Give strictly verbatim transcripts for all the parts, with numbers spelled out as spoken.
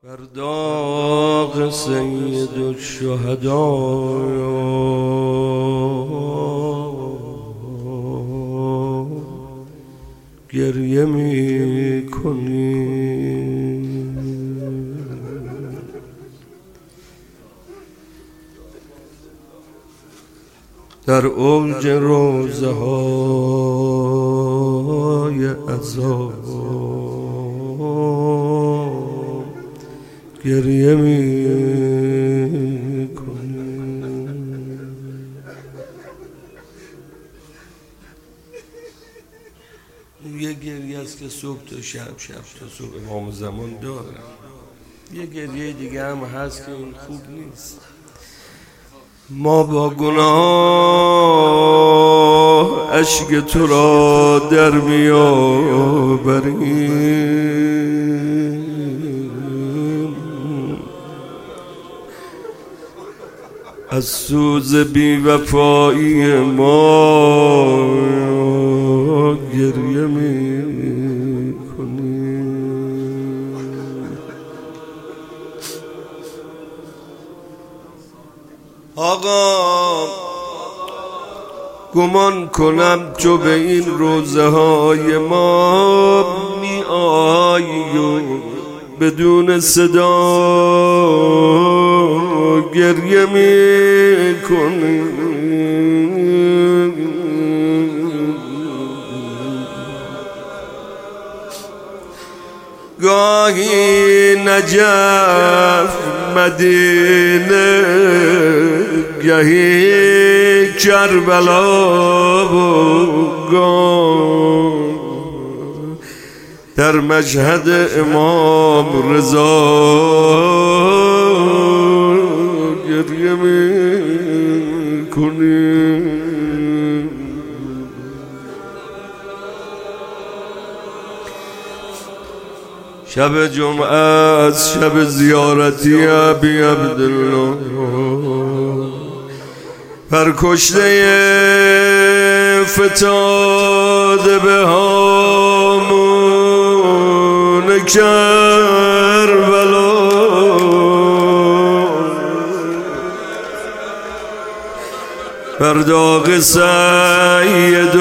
بر داغ سید الشهدا گریه می کنی، در اوج روزه های عذاب گریه می کنی. یه گریه است که صبح تا شب، شب تا صبح امام زمان داره. یه گریه دیگه هم هست که این خوب نیست. ما با گناه اشک تو را در میآوریم، از سوز بی وفایی ما گریه می کنیم. آقا گمان کنم تو به این روزه های ما می آیی و بدون صدا گریه می کنی. گاهی نجف مدینه، گاهی کربلا و گاه در مشهد امام رضا گریه می کنی. شب جمعه از شب زیارتی ابی عبدالله، پرکشته فتاده به هامون کربلا، بر داغ سید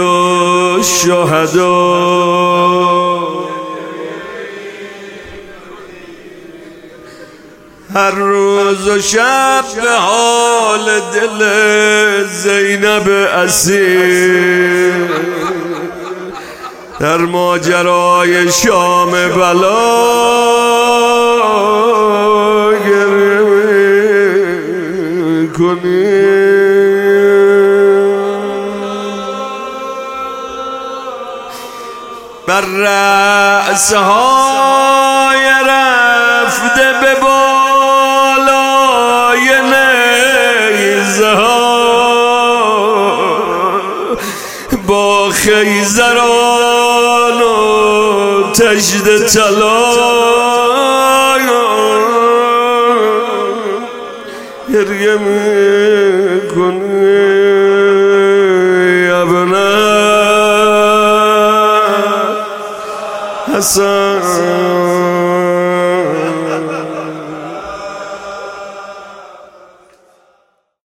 الشهدا هر روز و شب به حال دل زینب اسیر در ماجرای شام بلا گریه می کنی. بر رأسهای رفته به بالای نیزه ها با خیزران و تجد طلا گریه می کنی. ابنه حسن